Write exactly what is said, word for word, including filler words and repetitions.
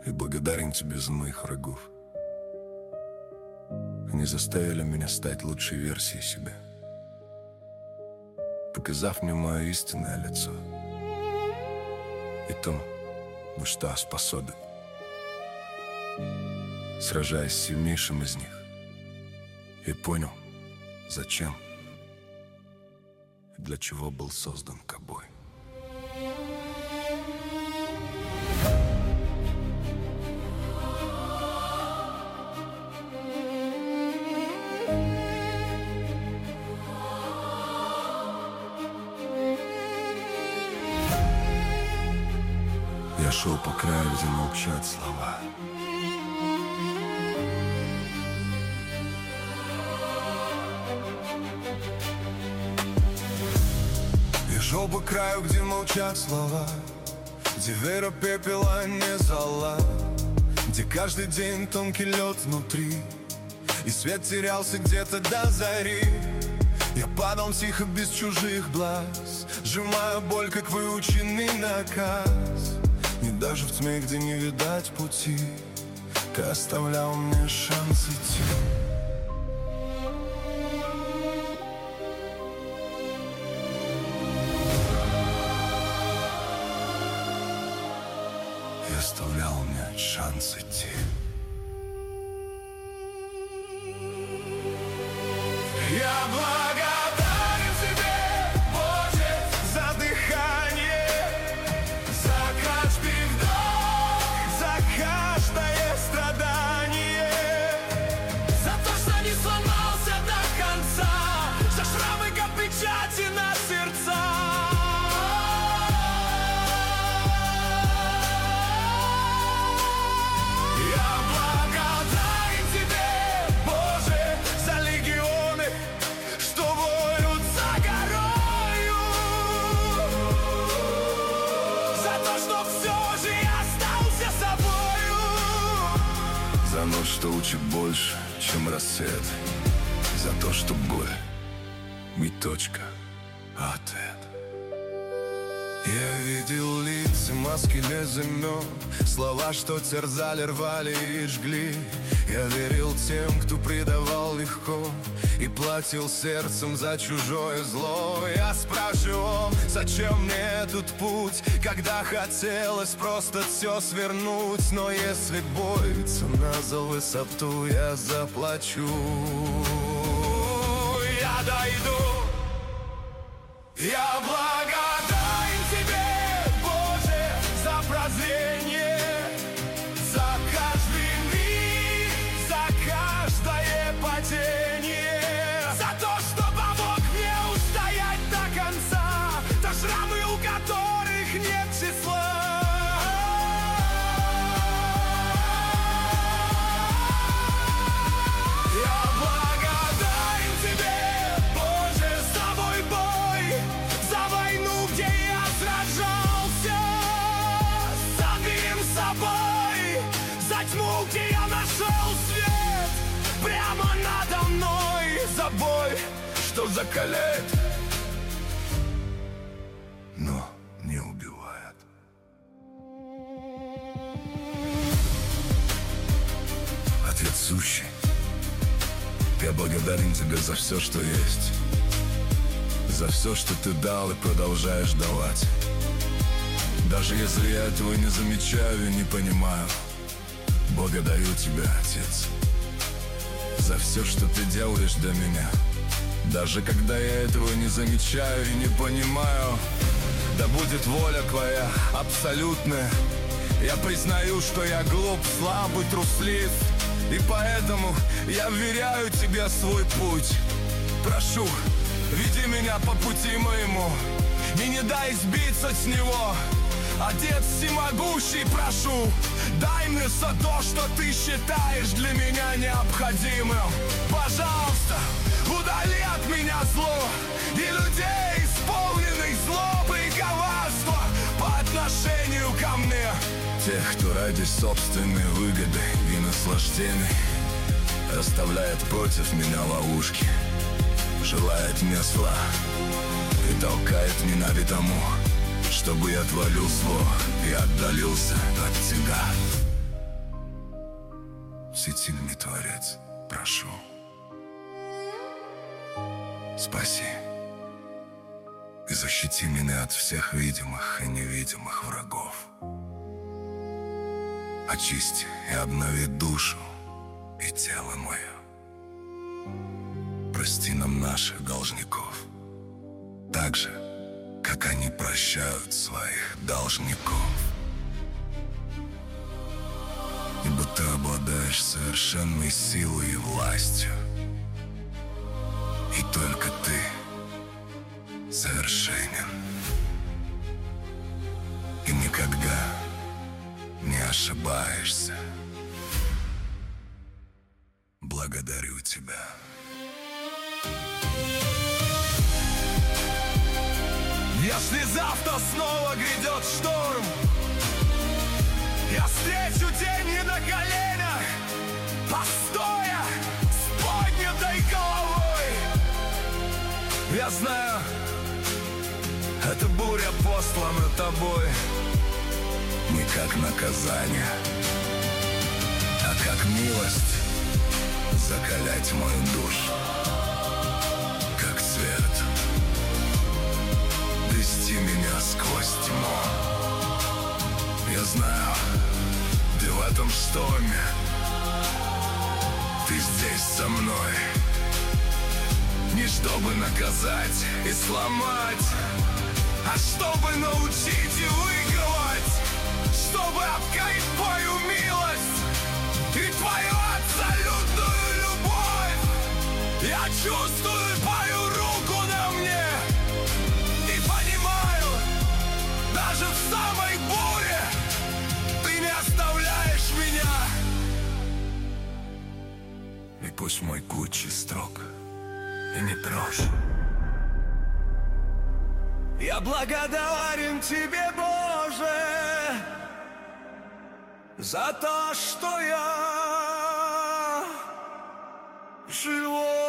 И благодарен тебе за моих врагов. Они заставили меня стать лучшей версией себя, показав мне мое истинное лицо и то, во что я способен, сражаясь с сильнейшим из них. И понял, зачем и для чего был создан ковбой. Я шел по краю, где молчат слова. Я шел по краю, где молчат слова, где вера пепела не зола, где каждый день тонкий лед внутри, и свет терялся где-то до зари. Я падал тихо, без чужих глаз, сжимая боль, как выученный наказ. И даже в тьме, где не видать пути, ты оставлял мне шанс идти. И оставлял мне шанс идти. Я благодарен тебе, Боже, за дыхание, за каждый вдох, за каждое страдание, за то, что не сломался до конца, за шрамы, как печати на сердца. Я благодарен тебе, Боже, за легионы, что воют за горою, за то, что все же я остался собою, за ночь, что учит больше, чем рассвет, за то, что боль не точка, а ответ. Я видел лица, маски без имен, слова, что терзали, рвали и жгли. Я верил тем, кто предавал легко и платил сердцем за чужое зло. Я спрашивал, зачем мне этот путь, когда хотелось просто все свернуть. Но если бой, цена за высоту, я заплачу. Я дойду. Я благодарен тебе, Боже, за прозрение, за каждый миг, за каждое падение, за то, что помог мне устоять до конца, до шрамы, у которых нет числа. Я благодарен тебе, Боже, за мой бой, за войну, где я сражался с самим собой, за тьму, где я нашел свет прямо надо мной, за боль, что закаляет, но не убивает. Ответ сущий. Я благодарен тебе за все, что есть, за все, что ты дал и продолжаешь давать. Даже если я этого не замечаю и не понимаю, благодарю тебя, Отец, за все, что ты делаешь для меня. Даже когда я этого не замечаю и не понимаю, да будет воля твоя абсолютная. Я признаю, что я глуп, слабый, труслив, и поэтому я вверяю тебе свой путь. Прошу, веди меня по пути моему и не дай сбиться с него. Отец всемогущий, прошу, дай мне все то, что ты считаешь для меня необходимым. Пожалуйста, удали от меня зло и людей, исполненных злобы и коварства по отношению ко мне. Тех, кто ради собственной выгоды и наслаждений расставляет против меня ловушки, желает мне зла и толкает меня к тому, чтобы я творил зло и отдалился от тебя. всесильный Творец, прошу, спаси и защити меня от всех видимых и невидимых врагов. Очисти и обнови душу и тело мое. Прости нам наших должников, так же, как они прощают своих должников. Ибо ты обладаешь совершенной силой и властью, и только ты совершенен и никогда не ошибаешься. Благодарю тебя. Если завтра снова грядет шторм, я встречу день не на коленях, постоя с поднятой головой. Я знаю, эта буря послана тобой Не как наказание, а как милость закалять мою душу, как свет вести меня сквозь тьму. Я знаю, ты в этом шторме, ты здесь со мной, не чтобы наказать и сломать, а чтобы научить и выковать, чтобы открыть твою милость и твою абсолютную любовь. Я чувствую твою руку на мне и понимаю, даже в самой буре ты не оставляешь меня. И пусть мой путь чисток и не трожь. Я благодарен тебе, Боже, за то, что я живой.